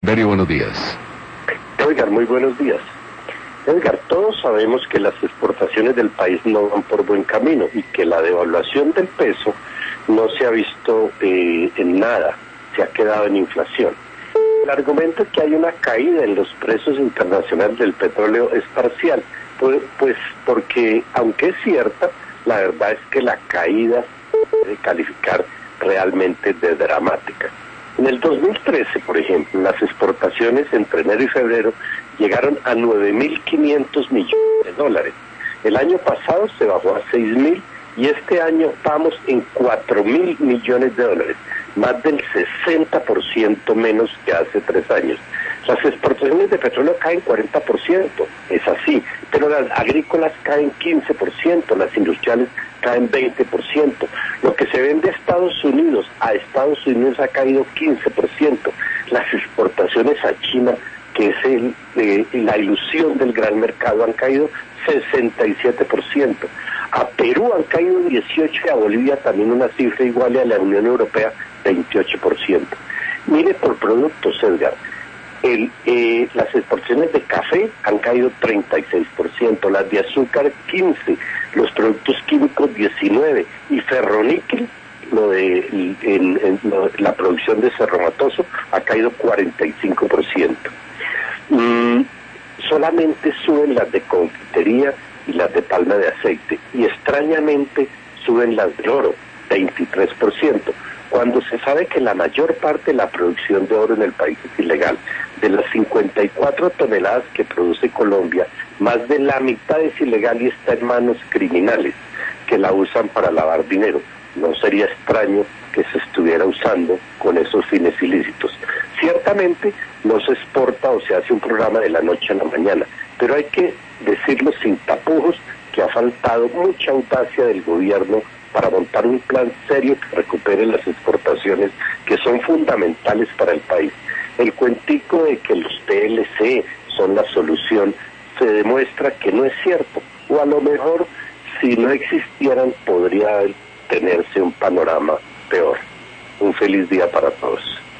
Very buenos días. Edgar, muy buenos días. Edgar, todos sabemos que las exportaciones del país no van por buen camino y que la devaluación del peso no se ha visto en nada, se ha quedado en inflación. El argumento es que hay una caída en los precios internacionales del petróleo es parcial, pues porque, aunque es cierta, la verdad es que la caída se puede calificar realmente de dramática. En el 2013, por ejemplo, las exportaciones entre enero y febrero llegaron a 9.500 millones de dólares. El año pasado se bajó a 6.000 y este año vamos en 4.000 millones de dólares, más del 60% menos que hace 3 años. Las exportaciones de petróleo caen 40%, es así, pero las agrícolas caen 15%, las industriales caen 20%. Lo que se vende a Estados Unidos ha caído 15%. Las exportaciones a China, que es la ilusión del gran mercado, han caído 67%. A Perú han caído 18% y a Bolivia también una cifra igual, y a la Unión Europea 28%. Mire por productos, Edgar. Las exportaciones de café han caído 36%, las de azúcar 15%, los productos químicos 19% y ferroníquel, la producción de Cerro Matoso ha caído 45%. Solamente suben las de confitería y las de palma de aceite, y extrañamente suben las de oro, 23%, cuando se sabe que la mayor parte de la producción de oro en el país es ilegal. De las 54 toneladas que produce Colombia, más de la mitad es ilegal y está en manos criminales que la usan para lavar dinero. No sería extraño que se estuviera usando con esos fines ilícitos. Ciertamente no se exporta o se hace un programa de la noche a la mañana, pero hay que decirlo sin tapujos que ha faltado mucha audacia del gobierno para montar un plan serio que recupere las exportaciones, que son fundamentales para el país. El cuentico de que los PLC son la solución se demuestra que no es cierto, o a lo mejor si no existieran podría tenerse un panorama peor. Un feliz día para todos.